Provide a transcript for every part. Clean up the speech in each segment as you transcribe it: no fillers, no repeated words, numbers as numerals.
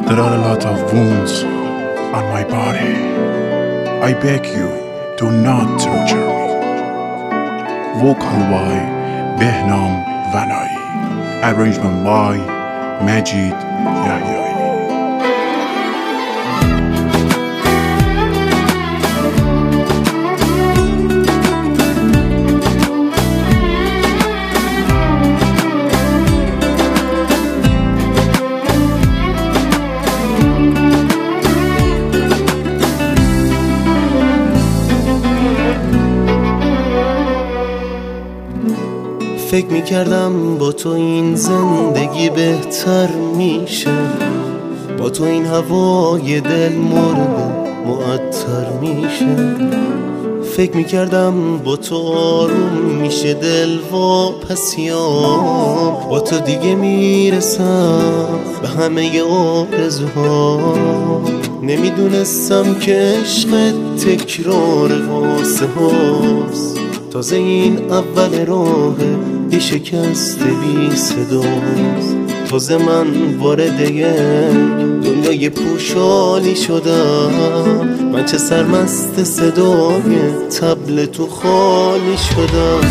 There are a lot of wounds on my body. I beg you, do not torture me. Vocal by Behnam Vanai. Arrangement by Majid Yahyai. فکر میکردم با تو این زندگی بهتر میشه، با تو این هوای دل مرده معطر میشه. فکر میکردم با تو آروم میشه دل واپسیام، با تو دیگه میرسم به همه آرزوها. نمیدونستم که عشق تکرار قصه هاست، تازه این اول راه یه شکست بی صداست. تازه من وارد یک دنیای پوشالی شدم، من چه سرمست صدای طبل تو خالی شدم.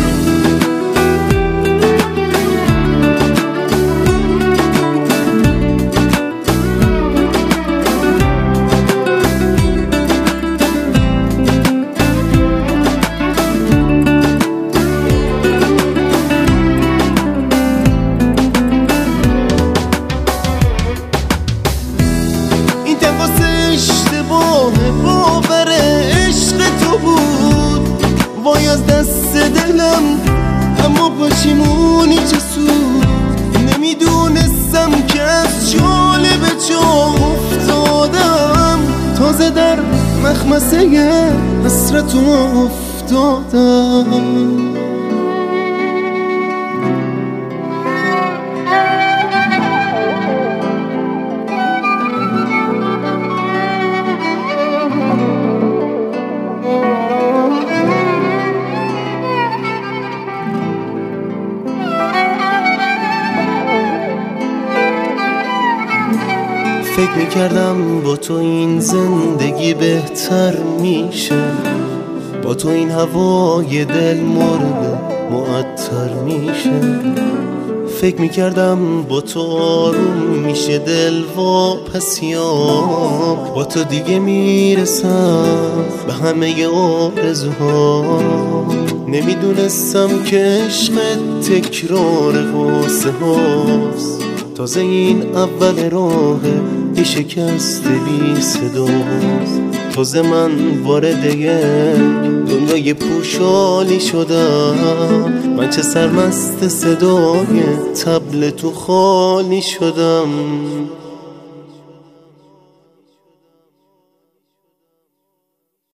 باور عشق تو بود وای از دست دلم، اما پشیمونی چه سود. نمیدونستم که از چاله به جا افتادم، تازه در مخمسه حسرت افتادم. فکر میکردم با تو این زندگی بهتر میشه، با تو این هوای دل مرده معطر میشه. فکر میکردم با تو آروم میشه دل واپسیام، با تو دیگه میرسم به همه آرزوها. نمیدونستم که عشق تکرار قصه هاست، تازه این اول راه یه شکست بی صداست. تازه من وارد یک دنیای پوشالی شدم، من چه سرمست صدای طبل تو خالی شدم.